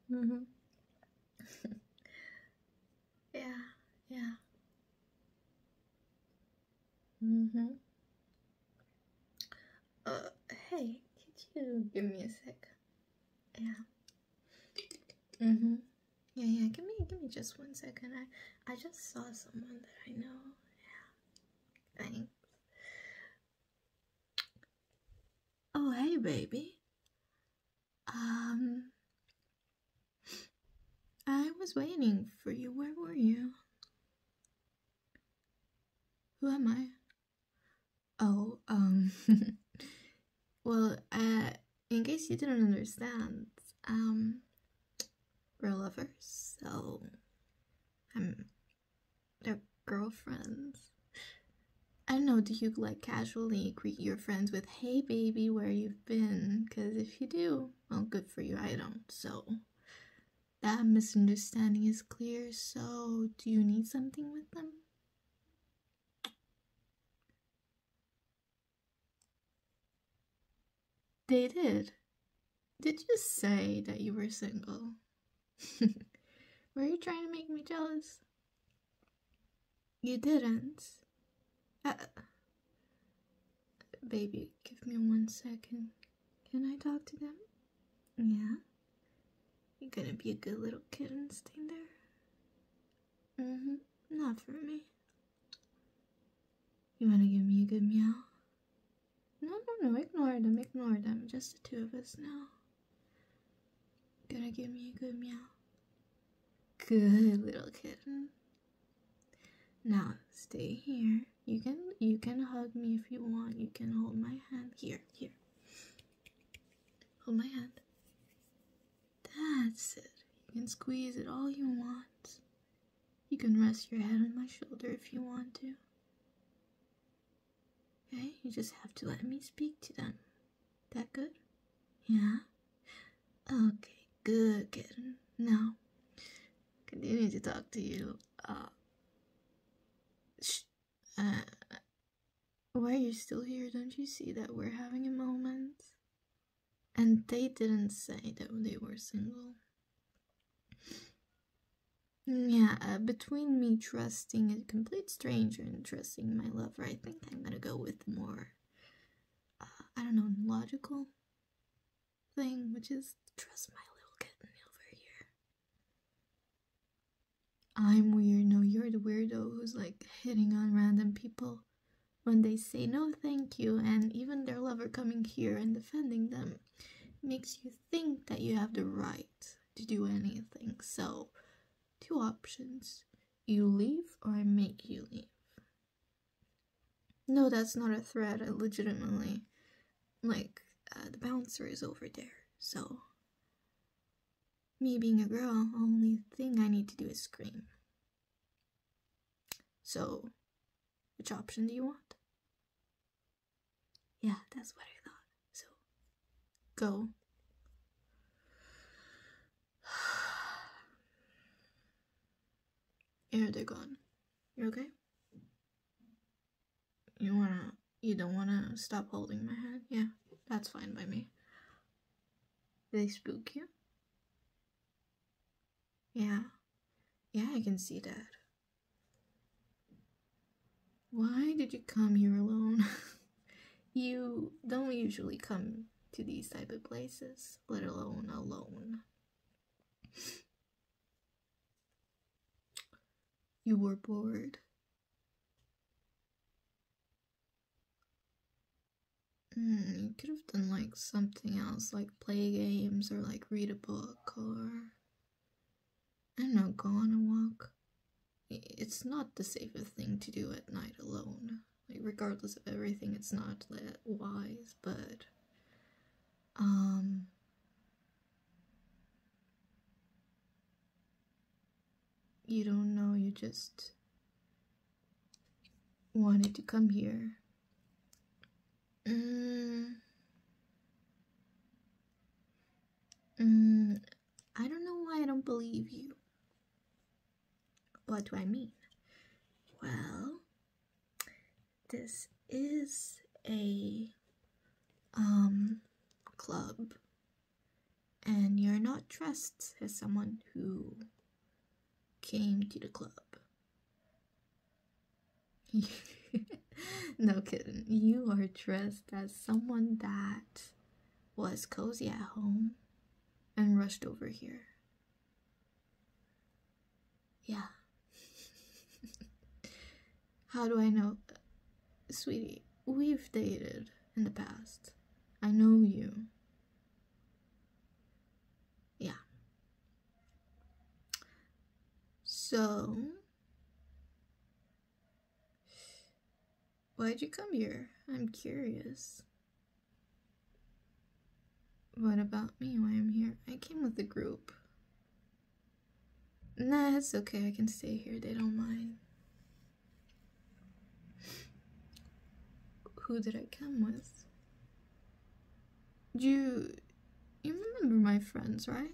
Mm-hmm. Yeah, yeah. Mm-hmm. Hey, could you give me a sec? Yeah. Mm-hmm. Yeah, yeah. Give me just 1 second. I just saw someone that I know. Yeah. Thanks. Oh, hey, baby. Um, I was waiting for you. Where were you? Who am I? Oh, well, in case you didn't understand, um, we're lovers, so I'm their girlfriends. I don't know, do you like casually greet your friends with, hey baby, where you've been? Because if you do, well, good for you, I don't. So that misunderstanding is clear. So do you need something with them? They did. Did you say that you were single? Were you trying to make me jealous? You didn't. Uh, Baby, give me 1 second. Can I talk to them? Yeah. You're gonna be a good little kitten staying there? Mm-hmm. Not for me. You wanna give me a good meow? No, no, no, ignore them, ignore them. Just the two of us now. Gonna give me a good meow. Good little kitten. Now stay here. You can hug me if you want. You can hold my hand. Here, here. Hold my hand. That's it. You can squeeze it all you want. You can rest your head on my shoulder if you want to. Okay, you just have to let me speak to them. That good? Yeah? Okay, good kitten. Now, continue to talk to you. Shh. Uh, why are you still here? Don't you see that we're having a moment? And they didn't say that they were single. Yeah, between me trusting a complete stranger and trusting my lover, I think I'm gonna go with more, I don't know, logical thing, which is trust my little kitten over here. I'm weird. No, you're the weirdo who's like hitting on random people when they say no thank you, and even their lover coming here and defending them makes you think that you have the right to do anything. So, two options. You leave or I make you leave. No, that's not a threat. I legitimately, like, the bouncer is over there. So, me being a girl, only thing I need to do is scream. So, which option do you want? Yeah, that's what I thought. So, go. Here, they're gone. You okay? You don't wanna stop holding my hand? Yeah, that's fine by me. Did they spook you? Yeah. Yeah, I can see that. Why did you come here alone? You don't usually come to these type of places, let alone alone. You were bored. You could have done like something else, like play games or like read a book or I don't know, go on a walk. It's not the safest thing to do at night alone. Like regardless of everything, it's not that wise, but you don't know, you just wanted to come here. I don't know why I don't believe you. What do I mean? Well, this is a club, And you're not dressed as someone who came to the club. No kidding. You are dressed as someone that was cozy at home and rushed over here. Yeah. How do I know? Sweetie, we've dated in the past. I know you. Yeah. So, why'd you come here? I'm curious. What about me? Why I'm here? I came with the group. Nah, it's okay. I can stay here. They don't mind. Who did I come with? You remember my friends, right?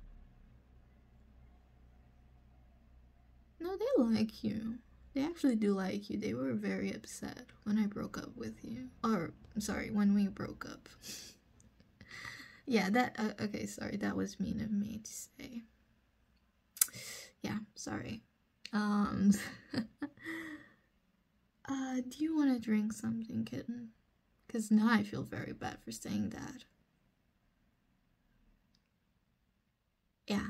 No, they like you. They actually do like you. They were very upset when I broke up with you. Or, I'm sorry, when we broke up. Yeah, okay, sorry, that was mean of me to say. Yeah, sorry. Do you want to drink something, kitten? Because now I feel very bad for saying that. Yeah.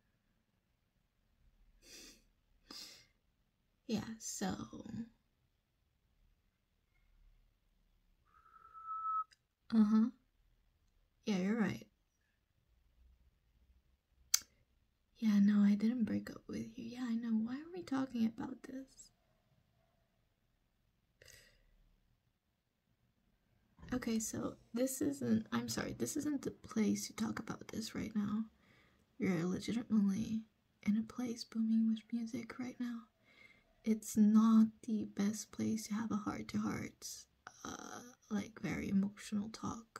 Yeah, so... Uh-huh. Yeah, you're right. Yeah, no, I didn't break up with you. Yeah, I know. Why are we talking about this? Okay, so I'm sorry, this isn't the place to talk about this right now. You're legitimately in a place booming with music right now. It's not the best place to have a heart-to-heart, like very emotional talk.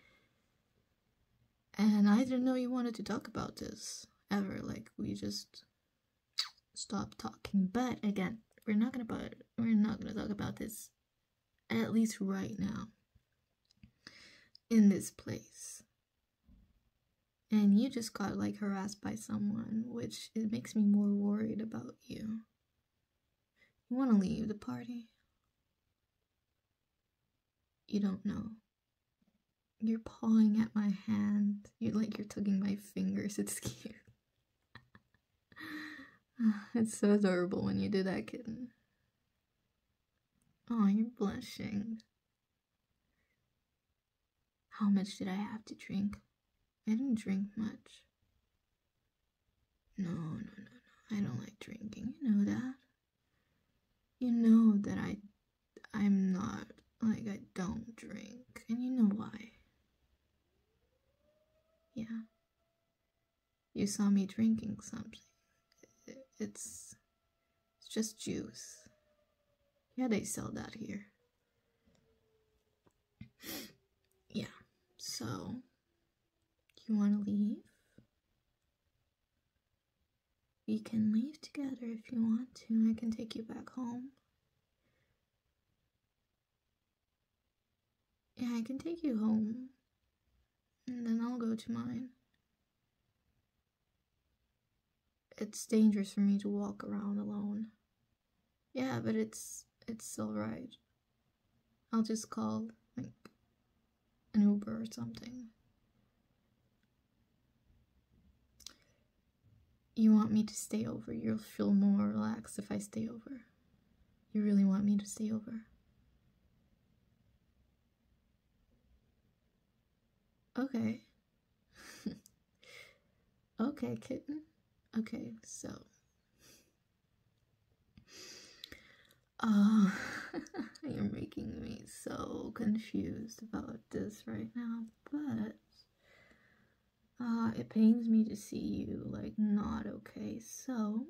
And I didn't know you wanted to talk about this ever. Like, we just stopped talking. But again, we're not gonna talk about this, at least right now, in this place. And you just got like harassed by someone, which it makes me more worried about you. You want to leave the party? You don't know. You're pawing at my hand. You're tugging my fingers. It's cute. It's so adorable when you do that, kitten. Oh, you're blushing. How much did I have to drink? I didn't drink much. No. I don't like drinking. You know that. You know that I'm not, like, I don't drink. And you know why. Yeah. You saw me drinking something. It's just juice. Yeah, they sell that here. Yeah. So, you want to leave? We can leave together if you want to. I can take you back home. Yeah, I can take you home. And then I'll go to mine. It's dangerous for me to walk around alone. Yeah, but it's alright. I'll just call, like, an Uber or something. You want me to stay over? You'll feel more relaxed if I stay over. You really want me to stay over? Okay. Okay, kitten. Okay, so... you're making me so confused about this right now, but... it pains me to see you, like, not okay, so...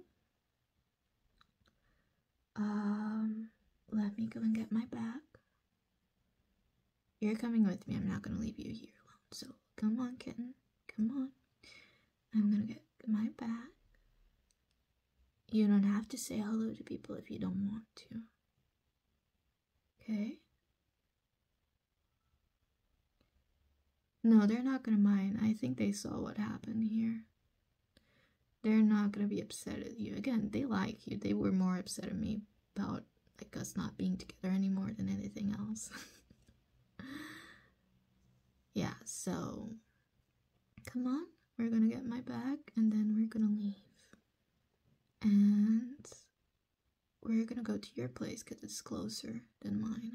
let me go and get my bag. You're coming with me, I'm not gonna leave you here alone, so come on, kitten, come on. I'm gonna get my bag. You don't have to say hello to people if you don't want to. Okay? No, they're not gonna mind. I think they saw what happened here. They're not gonna be upset at you. Again, they like you. They were more upset at me about like us not being together anymore than anything else. Yeah, so come on, we're gonna get my bag and then we're gonna leave. And we're gonna go to your place because it's closer than mine.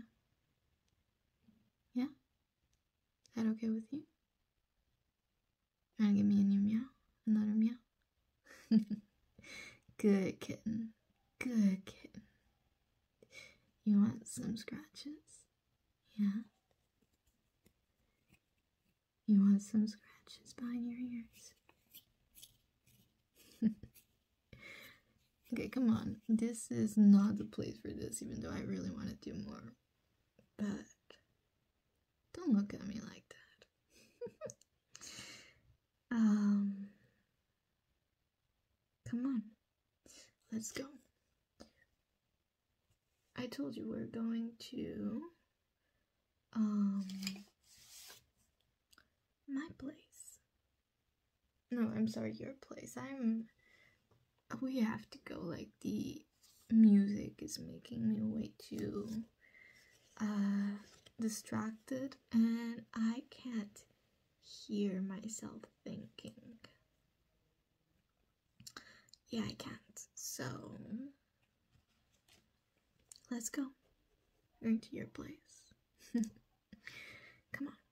Yeah? Is that okay with you? Wanna give me a new meow? Another meow? Good kitten. Good kitten. You want some scratches? Yeah? You want some scratches behind your ears? Okay, come on. This is not the place for this, even though I really want to do more. But don't look at me like that. Come on. Let's go. I told you we're going to my place. No, I'm sorry, your place. We have to go, like the music is making me way too distracted and I can't hear myself thinking. Yeah, I can't. So let's go. We're going to your place. Come on.